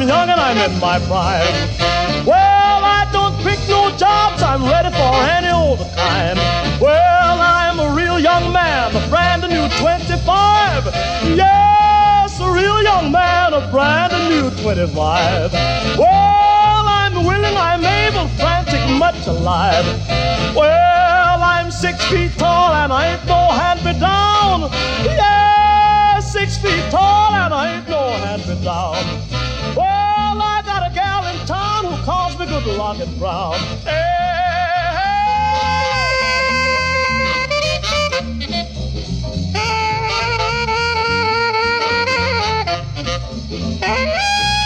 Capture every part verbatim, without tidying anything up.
young and I'm in my prime. Well, I don't pick no jobs, I'm ready for any old kind. Well, I'm a real young man, a brand new twenty-five. Yes, a real young man, a brand new twenty-five. Well, I'm willing, I'm able, frantic, much alive. Well, I'm six feet tall and I ain't no hand-me-down. Yeah, six feet tall and I ain't no hand-me-down. Well, I got a gal in town who calls me Good Locket Brown. Hey.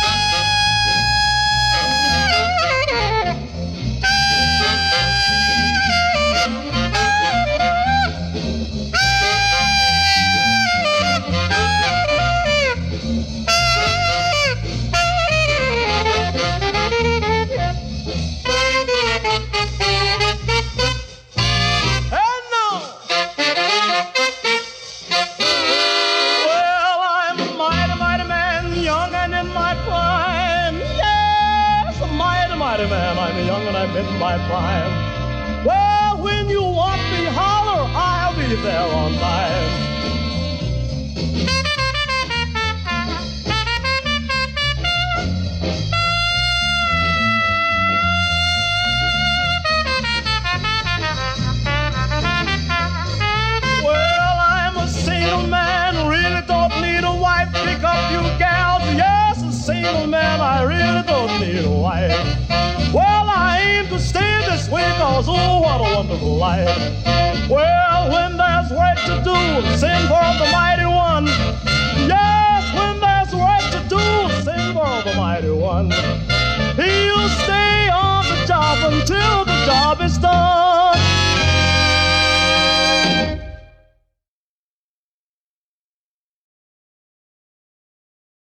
Man, I'm young and I'm in my prime. Well, when you want me, holler, I'll be there on time. Well, I'm a single man, really don't need a wife. Pick up you gals, yes, a single man, I really don't need a wife. Well, I aim to stay this way, cause oh, what a wonderful life. Well, when there's work to do, sing for the mighty one. Yes, when there's work to do, sing for the mighty one.